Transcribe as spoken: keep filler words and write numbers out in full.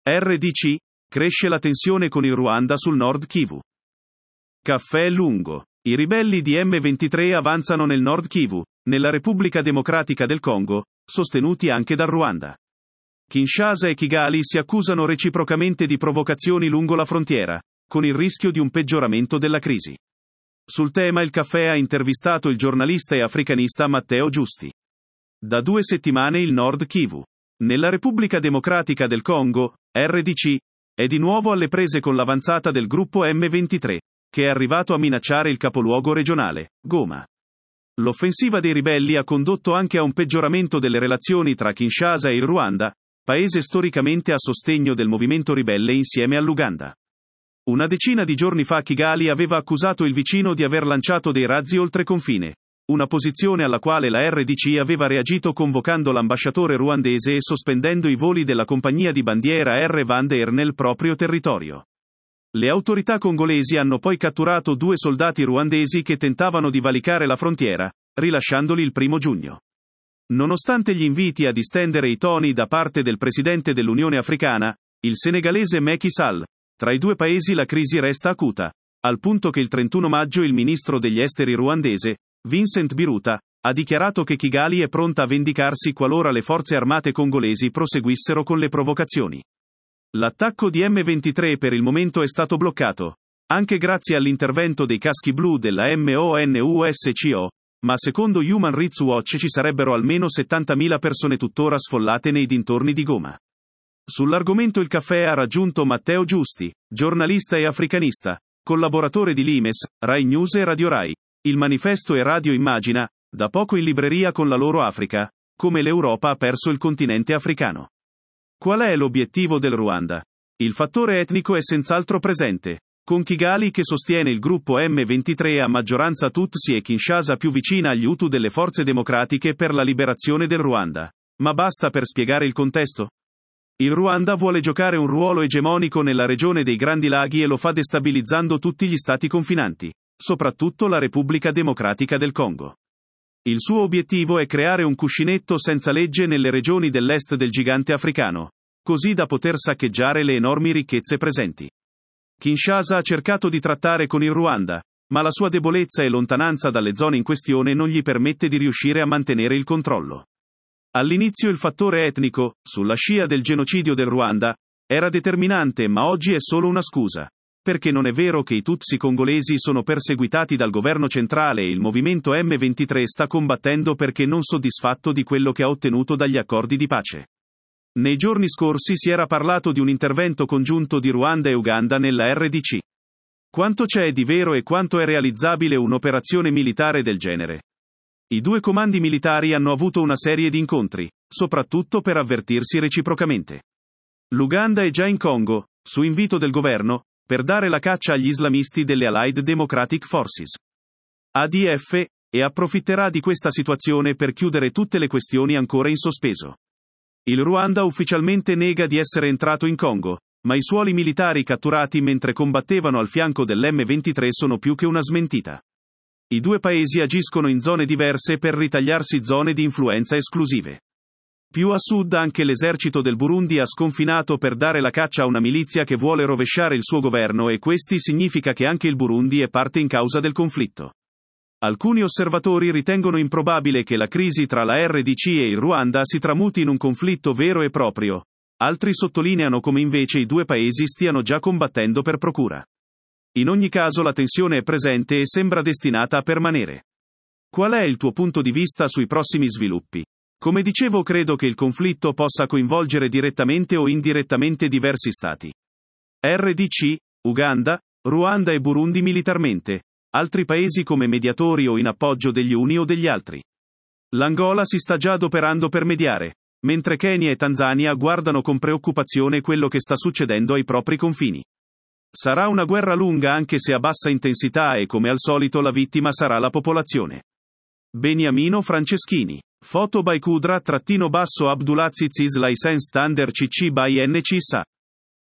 R D C, cresce la tensione con il Ruanda sul Nord Kivu. Caffè lungo. I ribelli di emme ventitré avanzano nel Nord Kivu, nella Repubblica Democratica del Congo, sostenuti anche dal Ruanda. Kinshasa e Kigali si accusano reciprocamente di provocazioni lungo la frontiera, con il rischio di un peggioramento della crisi. Sul tema il Caffè ha intervistato il giornalista e africanista Matteo Giusti. Da due settimane il Nord Kivu, nella Repubblica Democratica del Congo, R D C, è di nuovo alle prese con l'avanzata del gruppo emme ventitré, che è arrivato a minacciare il capoluogo regionale, Goma. L'offensiva dei ribelli ha condotto anche a un peggioramento delle relazioni tra Kinshasa e il Ruanda, paese storicamente a sostegno del movimento ribelle insieme all'Uganda. Una decina di giorni fa Kigali aveva accusato il vicino di aver lanciato dei razzi oltre confine, una posizione alla quale la R D C aveva reagito convocando l'ambasciatore ruandese e sospendendo i voli della compagnia di bandiera Rwanda nel proprio territorio. Le autorità congolesi hanno poi catturato due soldati ruandesi che tentavano di valicare la frontiera, rilasciandoli il primo giugno. Nonostante gli inviti a distendere i toni da parte del presidente dell'Unione Africana, il senegalese Macky Sall, tra i due paesi la crisi resta acuta, al punto che il trentuno maggio il ministro degli esteri ruandese, Vincent Biruta, ha dichiarato che Kigali è pronta a vendicarsi qualora le forze armate congolesi proseguissero con le provocazioni. L'attacco di emme ventitré per il momento è stato bloccato, anche grazie all'intervento dei caschi blu della MONUSCO, ma secondo Human Rights Watch ci sarebbero almeno settantamila persone tuttora sfollate nei dintorni di Goma. Sull'argomento il Caffè ha raggiunto Matteo Giusti, giornalista e africanista, collaboratore di Limes, Rai News e Radio Rai, Il Manifesto e Radio Immagina, da poco in libreria con La loro Africa, come l'Europa ha perso il continente africano. Qual è l'obiettivo del Ruanda? Il fattore etnico è senz'altro presente, con Kigali che sostiene il gruppo emme ventitré a maggioranza Tutsi e Kinshasa più vicina agli Hutu delle forze democratiche per la liberazione del Ruanda. Ma basta per spiegare il contesto? Il Ruanda vuole giocare un ruolo egemonico nella regione dei Grandi Laghi e lo fa destabilizzando tutti gli stati confinanti, soprattutto la Repubblica Democratica del Congo. Il suo obiettivo è creare un cuscinetto senza legge nelle regioni dell'est del gigante africano, così da poter saccheggiare le enormi ricchezze presenti. Kinshasa ha cercato di trattare con il Ruanda, ma la sua debolezza e lontananza dalle zone in questione non gli permette di riuscire a mantenere il controllo. All'inizio il fattore etnico, sulla scia del genocidio del Ruanda, era determinante, ma oggi è solo una scusa. Perché non è vero che i Tutsi congolesi sono perseguitati dal governo centrale e il movimento emme ventitré sta combattendo perché non soddisfatto di quello che ha ottenuto dagli accordi di pace. Nei giorni scorsi si era parlato di un intervento congiunto di Ruanda e Uganda nella R D C. Quanto c'è di vero e quanto è realizzabile un'operazione militare del genere? I due comandi militari hanno avuto una serie di incontri, soprattutto per avvertirsi reciprocamente. L'Uganda è già in Congo, su invito del governo, per dare la caccia agli islamisti delle Allied Democratic Forces A D F, e approfitterà di questa situazione per chiudere tutte le questioni ancora in sospeso. Il Ruanda ufficialmente nega di essere entrato in Congo, ma i suoli militari catturati mentre combattevano al fianco dell'emme ventitré sono più che una smentita. I due paesi agiscono in zone diverse per ritagliarsi zone di influenza esclusive. Più a sud anche l'esercito del Burundi ha sconfinato per dare la caccia a una milizia che vuole rovesciare il suo governo e questi significa che anche il Burundi è parte in causa del conflitto. Alcuni osservatori ritengono improbabile che la crisi tra la R D C e il Ruanda si tramuti in un conflitto vero e proprio, altri sottolineano come invece i due paesi stiano già combattendo per procura. In ogni caso la tensione è presente e sembra destinata a permanere. Qual è il tuo punto di vista sui prossimi sviluppi? Come dicevo, credo che il conflitto possa coinvolgere direttamente o indirettamente diversi stati. R D C, Uganda, Ruanda e Burundi militarmente, altri paesi come mediatori o in appoggio degli uni o degli altri. L'Angola si sta già adoperando per mediare, mentre Kenya e Tanzania guardano con preoccupazione quello che sta succedendo ai propri confini. Sarà una guerra lunga anche se a bassa intensità e come al solito la vittima sarà la popolazione. Beniamino Franceschini. Foto by Kudra-Abdulaziz License Standard C C by N C S A.